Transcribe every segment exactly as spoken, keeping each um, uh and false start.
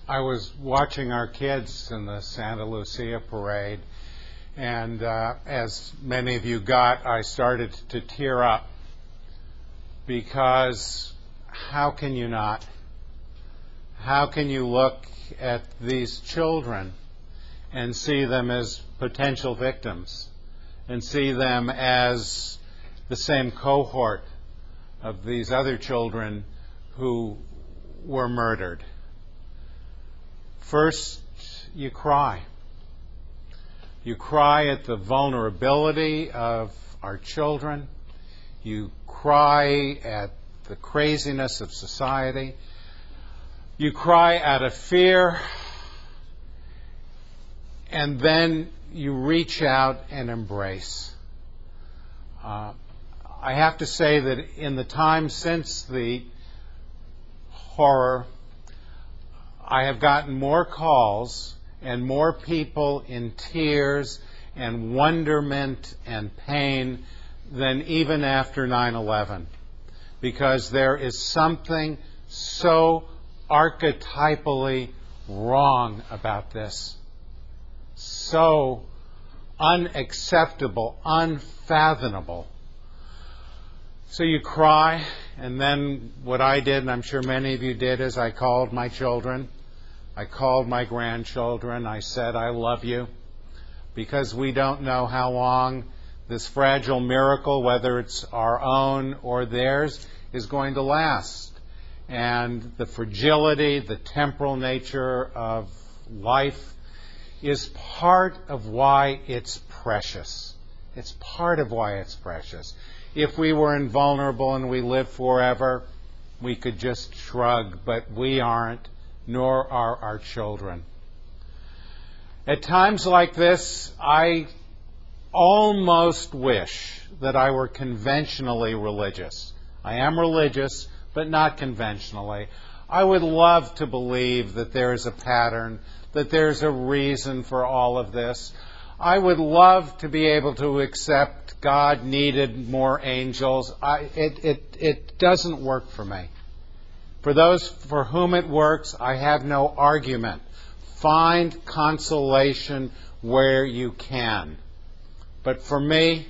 I was watching our kids in the Santa Lucia parade, and uh, as many of you got, I started to tear up, because how can you not? How can you look at these children and see them as potential victims, and see them as the same cohort of these other children who were murdered? First, you cry. You cry at the vulnerability of our children. You cry at the craziness of society. You cry out of fear. And then you reach out and embrace. Uh, I have to say that in the time since the horror, I have gotten more calls and more people in tears and wonderment and pain than even after nine eleven, because there is something so archetypally wrong about this, so unacceptable, unfathomable. So you cry, and then what I did, and I'm sure many of you did, is I called my children. I called my grandchildren. I said, I love you, because we don't know how long this fragile miracle, whether it's our own or theirs, is going to last. And the fragility, the temporal nature of life is part of why it's precious. It's part of why it's precious. If we were invulnerable and we lived forever, we could just shrug, but we aren't, nor are our children. At times like this, I almost wish that I were conventionally religious. I am religious, but not conventionally. I would love to believe that there is a pattern, that there's a reason for all of this. I would love to be able to accept God needed more angels. I, it, it, it doesn't work for me. For those for whom it works, I have no argument. Find consolation where you can. But for me,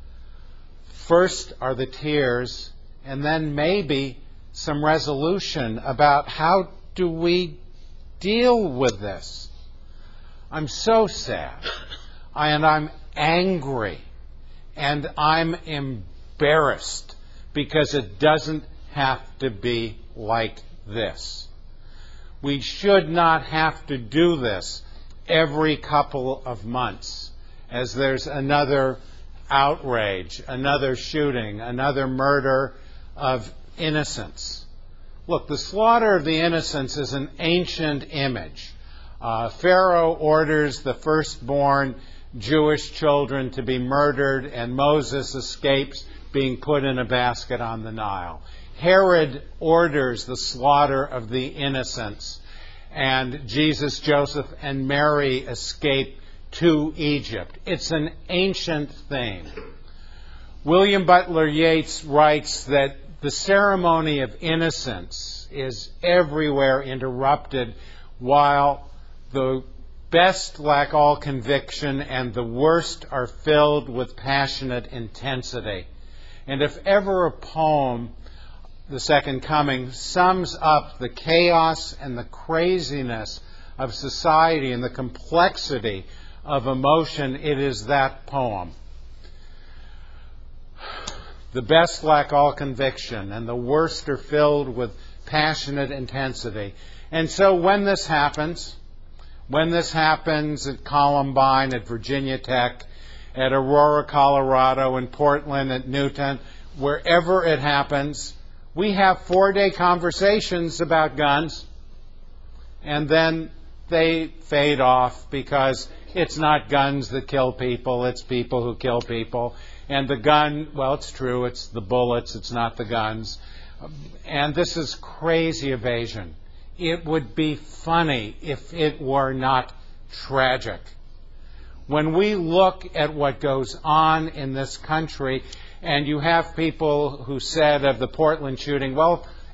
first are the tears, and then maybe some resolution about how do we deal with this. I'm so sad, and I'm angry, and I'm embarrassed, because it doesn't have to be like this. We should not have to do this every couple of months as there's another outrage, another shooting, another murder of innocents. Look, the slaughter of the innocents is an ancient image. Uh, Pharaoh orders the firstborn Jewish children to be murdered, and Moses escapes being put in a basket on the Nile. Herod orders the slaughter of the innocents, and Jesus, Joseph, and Mary escape to Egypt. It's an ancient thing. William Butler Yeats writes that the ceremony of innocence is everywhere interrupted, while the best lack all conviction and the worst are filled with passionate intensity. And if ever a poem, The Second Coming, sums up the chaos and the craziness of society and the complexity of emotion, it is that poem. The best lack all conviction, and the worst are filled with passionate intensity. And so when this happens, when this happens at Columbine, at Virginia Tech, at Aurora, Colorado, in Portland, at Newton, wherever it happens, we have four-day conversations about guns, and then they fade off, because it's not guns that kill people, it's people who kill people. And the gun, well, it's true, it's the bullets, it's not the guns. And this is crazy evasion. It would be funny if it were not tragic. When we look at what goes on in this country, and you have people who said of the Portland shooting, well,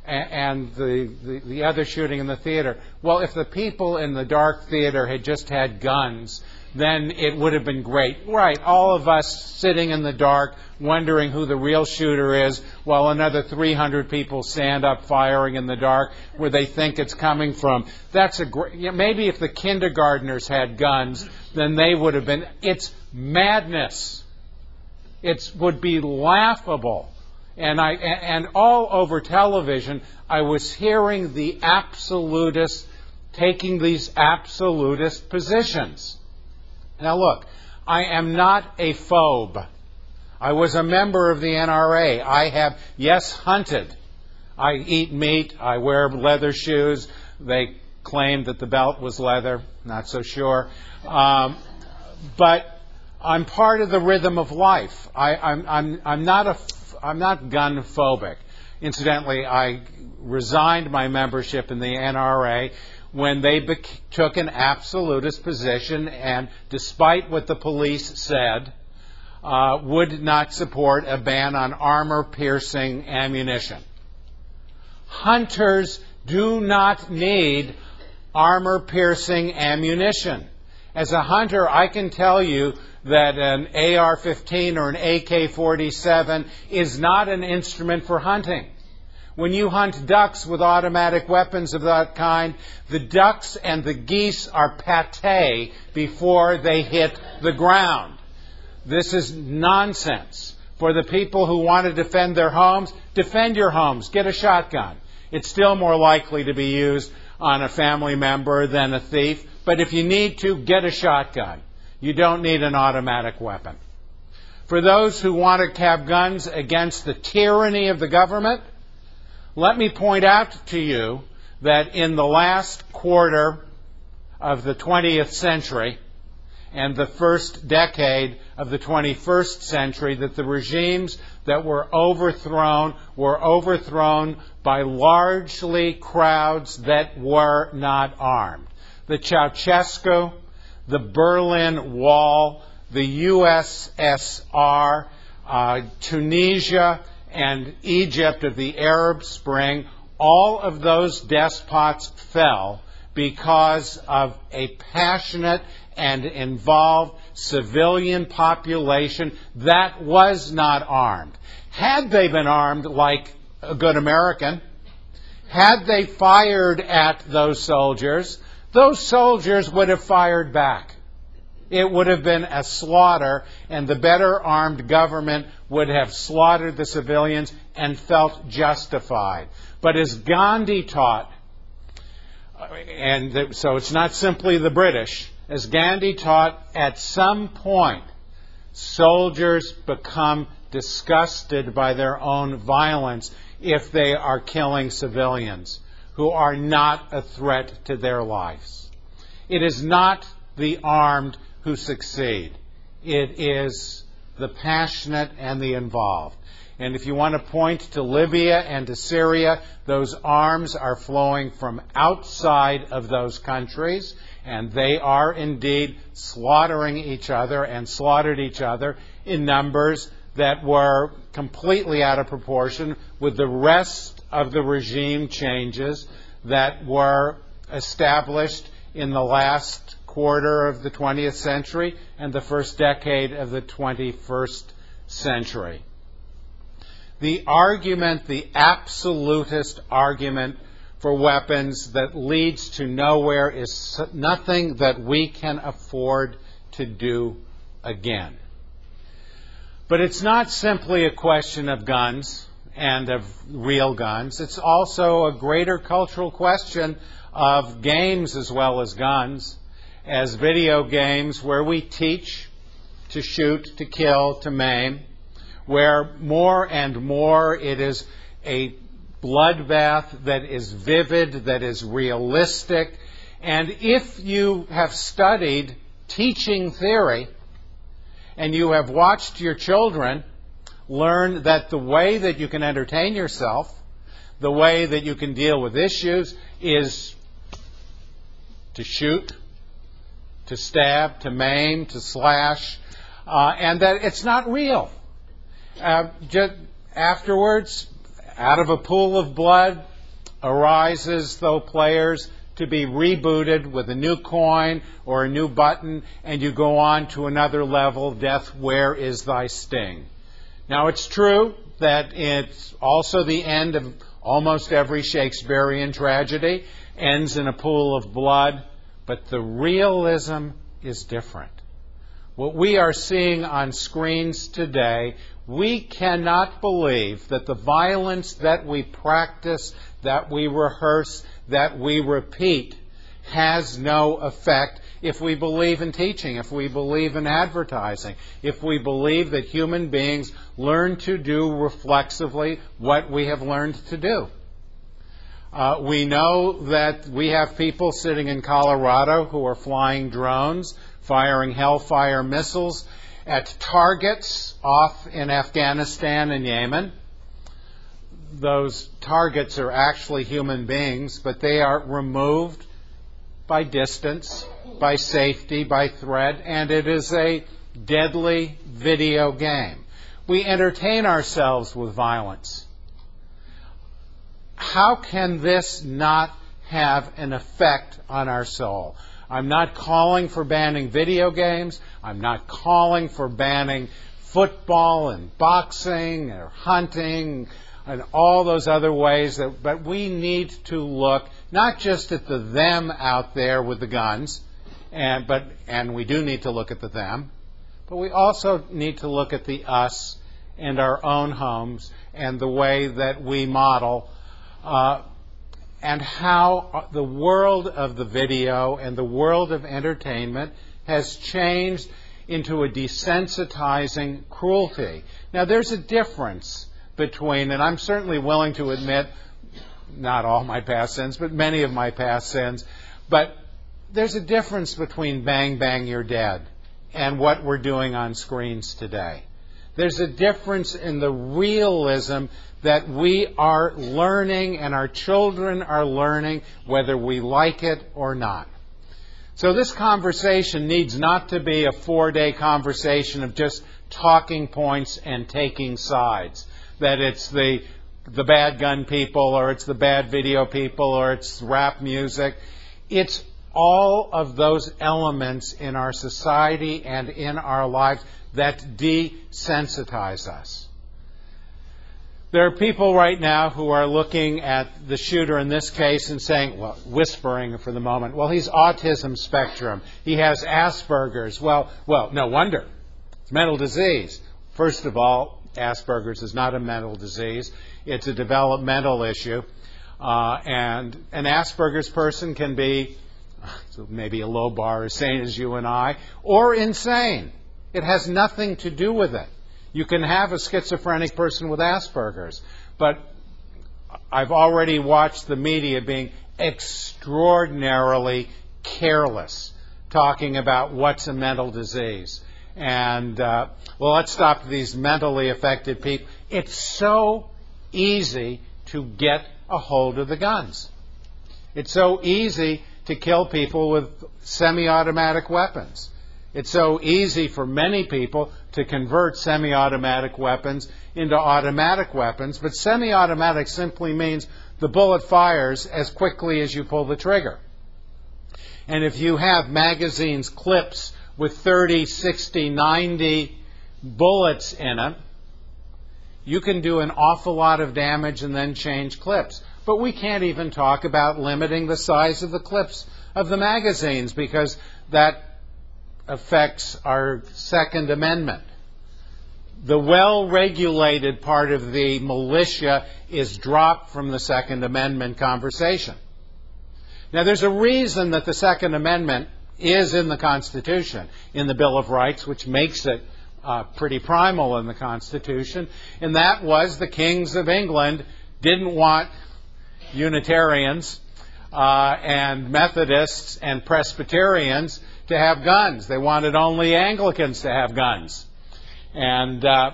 and the, the, the other shooting in the theater. Well, if the people in the dark theater had just had guns, then it would have been great. Right, all of us sitting in the dark wondering who the real shooter is while another three hundred people stand up firing in the dark where they think it's coming from. That's a great, you know, maybe if the kindergartners had guns, then they would have been, it's madness. It would be laughable. And I and all over television, I was hearing the absolutists taking these absolutist positions. Now look, I am not a phobe. I was a member of the N R A. I have, yes, hunted. I eat meat. I wear leather shoes. They claimed that the belt was leather. Not so sure. Um, but I'm part of the rhythm of life. I, I'm, I'm, I'm not a I'm not gun phobic. Incidentally, I resigned my membership in the N R A when they bec- took an absolutist position and, despite what the police said, uh, would not support a ban on armor-piercing ammunition. Hunters do not need armor-piercing ammunition. As a hunter, I can tell you that an A R fifteen or an A K forty-seven is not an instrument for hunting. When you hunt ducks with automatic weapons of that kind, the ducks and the geese are pâté before they hit the ground. This is nonsense. For the people who want to defend their homes, defend your homes. Get a shotgun. It's still more likely to be used on a family member than a thief. But if you need to, get a shotgun. You don't need an automatic weapon. For those who want to have guns against the tyranny of the government, let me point out to you that in the last quarter of the twentieth century and the first decade of the twenty-first century, that the regimes that were overthrown were overthrown by largely crowds that were not armed. The Ceausescu, the Berlin Wall, the U S S R, uh, Tunisia, and Egypt of the Arab Spring, all of those despots fell because of a passionate and involved civilian population that was not armed. Had they been armed like a good American, had they fired at those soldiers, those soldiers would have fired back. It would have been a slaughter, and the better armed government would have slaughtered the civilians and felt justified. But as Gandhi taught, and so it's not simply the British, as Gandhi taught, at some point, soldiers become disgusted by their own violence if they are killing civilians who are not a threat to their lives. It is not the armed who succeed. It is the passionate and the involved. And if you want to point to Libya and to Syria, those arms are flowing from outside of those countries, and they are indeed slaughtering each other and slaughtered each other in numbers that were completely out of proportion with the rest of the regime changes that were established in the last quarter of the twentieth century and the first decade of the twenty-first century. The argument, the absolutist argument for weapons that leads to nowhere is nothing that we can afford to do again. But it's not simply a question of guns and of real guns. It's also a greater cultural question of games as well as guns, as video games where we teach to shoot, to kill, to maim, where more and more it is a bloodbath that is vivid, that is realistic. And if you have studied teaching theory and you have watched your children learn that the way that you can entertain yourself, the way that you can deal with issues is to shoot, to stab, to maim, to slash, uh, and that it's not real. Uh, just afterwards, out of a pool of blood, arises, though, players, to be rebooted with a new coin or a new button, and you go on to another level. Death, where is thy sting? Now, it's true that it's also the end of almost every Shakespearean tragedy, ends in a pool of blood, but the realism is different. What we are seeing on screens today, we cannot believe that the violence that we practice, that we rehearse, that we repeat, has no effect if we believe in teaching, if we believe in advertising, if we believe that human beings learn to do reflexively what we have learned to do. Uh, we know that we have people sitting in Colorado who are flying drones, firing Hellfire missiles at targets off in Afghanistan and Yemen. Those targets are actually human beings, but they are removed by distance, by safety, by threat, and it is a deadly video game. We entertain ourselves with violence. How can this not have an effect on our soul? I'm not calling for banning video games. I'm not calling for banning football and boxing or hunting and all those other ways. That, but we need to look not just at the them out there with the guns, and but and we do need to look at the them, but we also need to look at the us and our own homes and the way that we model uh, and how the world of the video and the world of entertainment has changed into a desensitizing cruelty. Now, there's a difference between, and I'm certainly willing to admit, not all my past sins, but many of my past sins, but there's a difference between Bang Bang You're Dead and what we're doing on screens today. There's a difference in the realism that we are learning and our children are learning, whether we like it or not. So this conversation needs not to be a four-day conversation of just talking points and taking sides. That it's the the bad gun people, or it's the bad video people, or it's rap music. It's all of those elements in our society and in our lives that desensitize us. There are people right now who are looking at the shooter in this case and saying, well, whispering for the moment, well, he's autism spectrum. He has Asperger's. Well, well, no wonder. It's mental disease. First of all, Asperger's is not a mental disease. It's a developmental issue. Uh, and an Asperger's person can be so maybe a low bar, as sane as you and I, or insane. It has nothing to do with it. You can have a schizophrenic person with Asperger's, but I've already watched the media being extraordinarily careless talking about what's a mental disease. And, uh, well, let's stop these mentally affected people. It's so easy to get a hold of the guns. It's so easy to kill people with semi-automatic weapons. It's so easy for many people to convert semi-automatic weapons into automatic weapons, but semi-automatic simply means the bullet fires as quickly as you pull the trigger. And if you have magazines, clips with thirty, sixty, ninety bullets in it, you can do an awful lot of damage and then change clips. But we can't even talk about limiting the size of the clips of the magazines, because that affects our Second Amendment. The well-regulated part of the militia is dropped from the Second Amendment conversation. Now, there's a reason that the Second Amendment is in the Constitution, in the Bill of Rights, which makes it uh, pretty primal in the Constitution, and that was the kings of England didn't want Unitarians uh, and Methodists and Presbyterians to have guns. They wanted only Anglicans to have guns. And uh,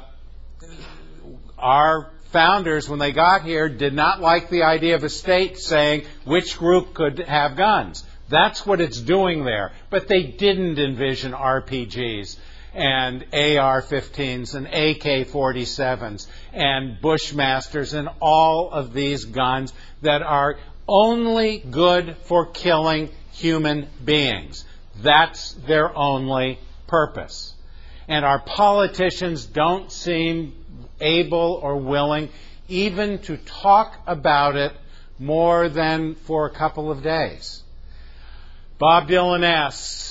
our founders, when they got here, did not like the idea of a state saying which group could have guns. That's what it's doing there. But they didn't envision R P Gs. and A R fifteens and A K forty-sevens and Bushmasters and all of these guns that are only good for killing human beings. That's their only purpose. And our politicians don't seem able or willing even to talk about it more than for a couple of days. Bob Dylan asks,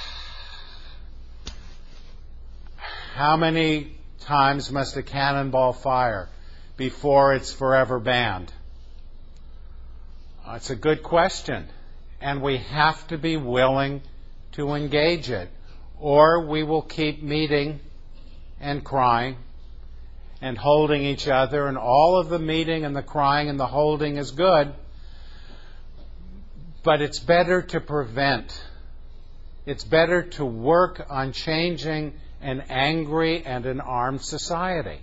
how many times must a cannonball fire before it's forever banned? Uh, it's a good question, and we have to be willing to engage it, or we will keep meeting and crying and holding each other, and all of the meeting and the crying and the holding is good, but it's better to prevent. It's better to work on changing an angry and an armed society.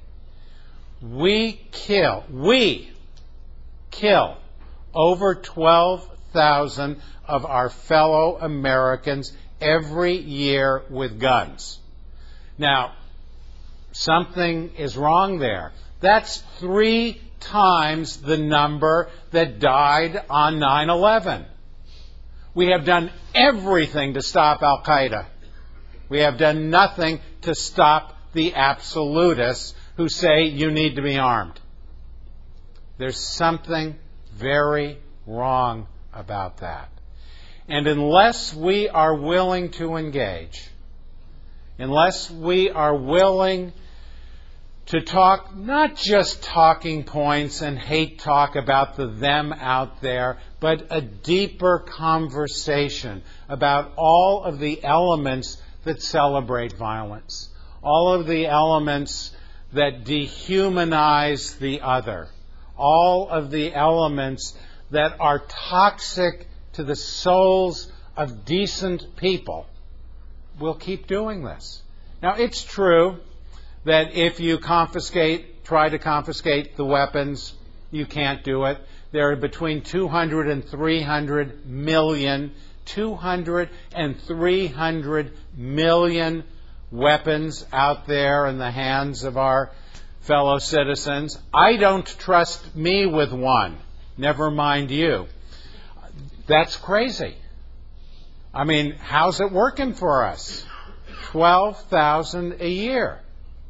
We kill, we kill over twelve thousand of our fellow Americans every year with guns. Now, something is wrong there. That's three times the number that died on nine eleven. We have done everything to stop Al-Qaeda. We have done nothing to stop the absolutists who say you need to be armed. There's something very wrong about that. And unless we are willing to engage, unless we are willing to talk, not just talking points and hate talk about the them out there, but a deeper conversation about all of the elements that celebrate violence, all of the elements that dehumanize the other, all of the elements that are toxic to the souls of decent people. We'll keep doing this. Now, it's true that if you confiscate, try to confiscate the weapons, you can't do it. There are between two hundred and three hundred million, two hundred and three hundred million weapons out there in the hands of our fellow citizens. I don't trust me with one, never mind you. That's crazy. I mean, how's it working for us? twelve thousand a year.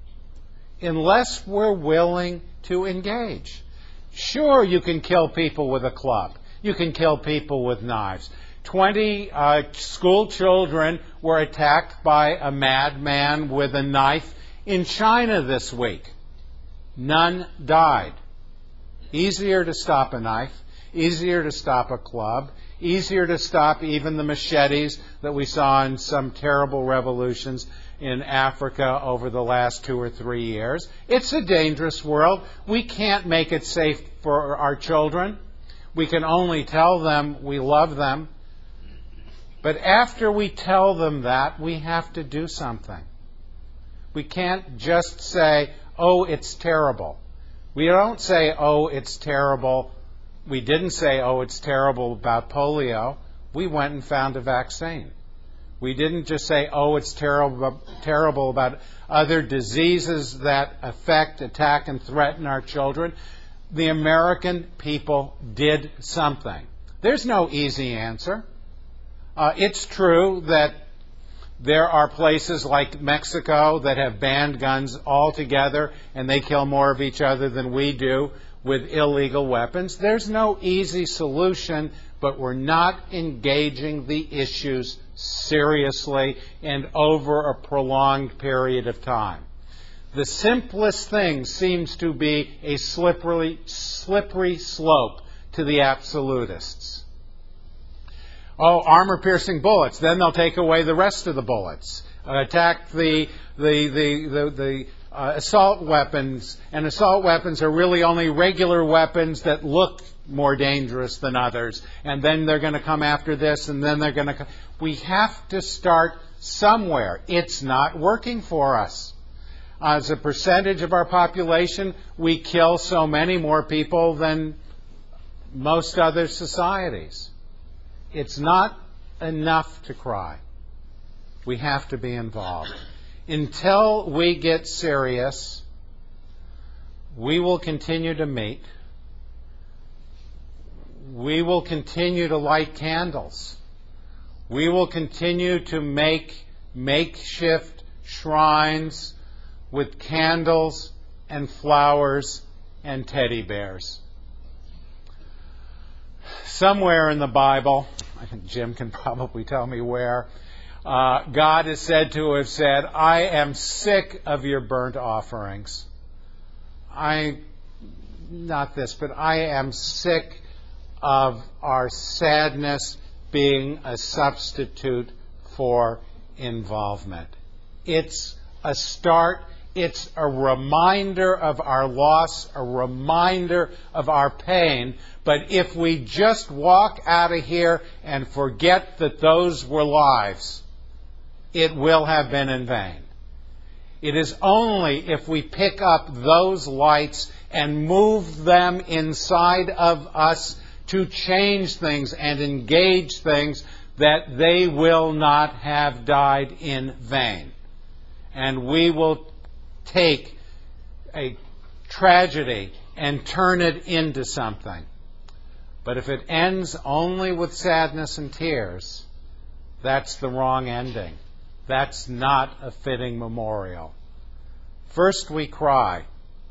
Unless we're willing to engage. Sure, you can kill people with a club. You can kill people with knives. Twenty uh, school children were attacked by a madman with a knife in China this week. None died. Easier to stop a knife. Easier to stop a club. Easier to stop even the machetes that we saw in some terrible revolutions in Africa over the last two or three years. It's a dangerous world. We can't make it safe for our children. We can only tell them we love them. But after we tell them that, we have to do something. We can't just say, oh, it's terrible. We don't say, oh, it's terrible. We didn't say, oh, it's terrible about polio. We went and found a vaccine. We didn't just say, oh, it's terrible, terrible about other diseases that affect, attack, and threaten our children. The American people did something. There's no easy answer. Uh, it's true that there are places like Mexico that have banned guns altogether, and they kill more of each other than we do with illegal weapons. There's no easy solution, but we're not engaging the issues seriously and over a prolonged period of time. The simplest thing seems to be a slippery, slippery slope to the absolutists. Oh, armor-piercing bullets. Then they'll take away the rest of the bullets. Uh, attack the the the the, the uh, assault weapons, and assault weapons are really only regular weapons that look more dangerous than others. And then they're going to come after this, and then they're going to. We have to start somewhere. It's not working for us. As a percentage of our population, we kill so many more people than most other societies. It's not enough to cry. We have to be involved. Until we get serious, we will continue to meet. We will continue to light candles. We will continue to make makeshift shrines with candles and flowers and teddy bears. Somewhere in the Bible, I think Jim can probably tell me where, uh, God is said to have said, I am sick of your burnt offerings. I, not this, but I am sick of our sadness being a substitute for involvement. It's a start. It's a reminder of our loss, a reminder of our pain. But if we just walk out of here and forget that those were lives, it will have been in vain. It is only if we pick up those lights and move them inside of us to change things and engage things that they will not have died in vain. And we will take a tragedy and turn it into something. But if it ends only with sadness and tears, that's the wrong ending. That's not a fitting memorial. First we cry.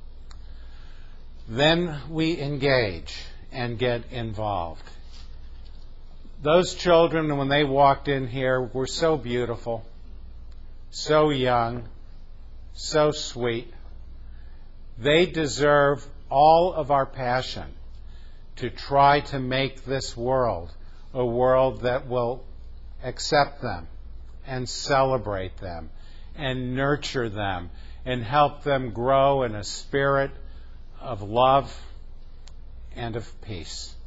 Then we engage and get involved. Those children, when they walked in here, were so beautiful, so young, so sweet. They deserve all of our passion to try to make this world a world that will accept them and celebrate them and nurture them and help them grow in a spirit of love and of peace.